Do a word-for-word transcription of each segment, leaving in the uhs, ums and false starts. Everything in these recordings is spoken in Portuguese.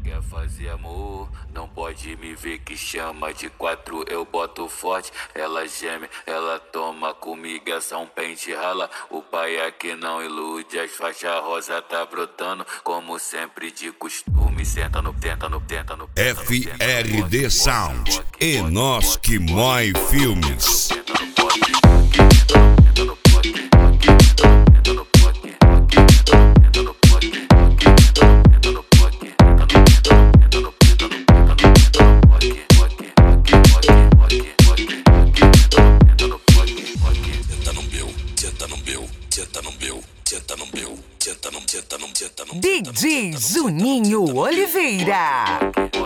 Quer fazer amor, não pode me ver que chama de quatro, eu boto forte. Ela geme, ela toma comigo, essa um pente rala. O pai aqui não ilude, as faixas rosa tá brotando. Como sempre de costume, senta no, tenta no, tenta no. F R D Sound, e nós que mói filmes. D J Juninho Oliveira.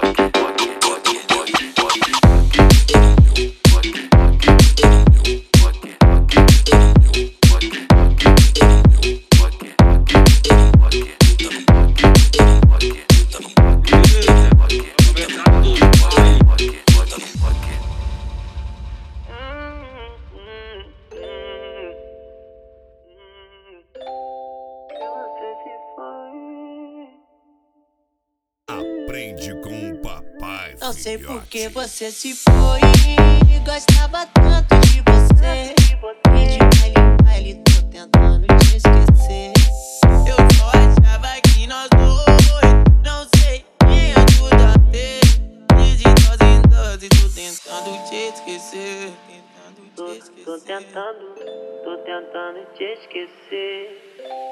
Aprende com o papai, não sei filhote. por que você se foi. Gostava tanto de você. E de baile em baile tô tentando te esquecer. Eu só achava que nós dois, não sei quem é tudo a ter. E de dose em dose tô tentando te esquecer. Tô, tô tentando, tô tentando te esquecer.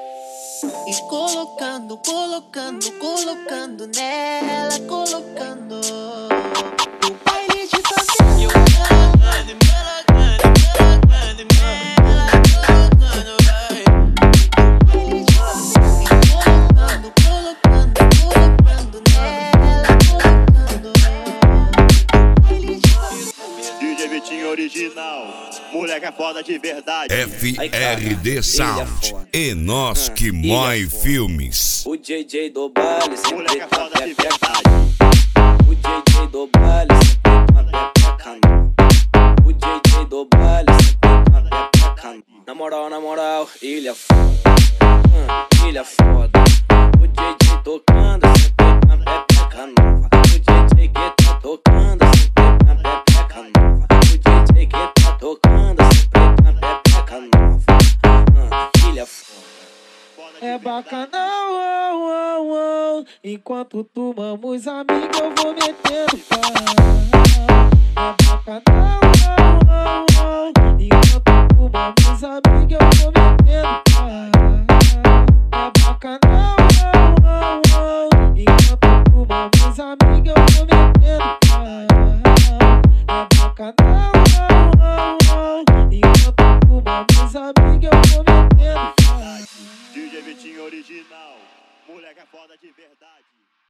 E colocando, colocando, colocando nela, colocando o baile de favela. Eu colocando, colocando, colocando nela, colocando vai. O baile de favela. E colocando, colocando, colocando nela, colocando o baile de favela. D J Vitinho original, moleque é foda de verdade. F R D Sound, e nós que mói filmes. O J J do baile sempre Moleque é com a foda de pepeca. verdade. O J J do baile sempre com a pepeca nova. O J J do baile sempre com a pepeca nova. Na moral, na moral, ele é foda. Hum, ele é foda. O J J tocando sempre com a pepeca nova. O J J que tá tocando sempre com a pepeca nova. O J J que tá tocando sempre com a pepeca nova. Hum, ele é foda. É bacanal, oh, oh, oh. Enquanto tomamos amigos eu vou metendo pau. É bacanal, oh, oh, oh. Enquanto tomamos amigos eu vou metendo pau. É bacanal, oh, oh, oh. Enquanto tomamos amigos eu vou metendo pau. É bacanal, oh, oh, oh. Enquanto tomamos amigos eu vou metendo pau. D J Vitinho original, moleque é foda de verdade.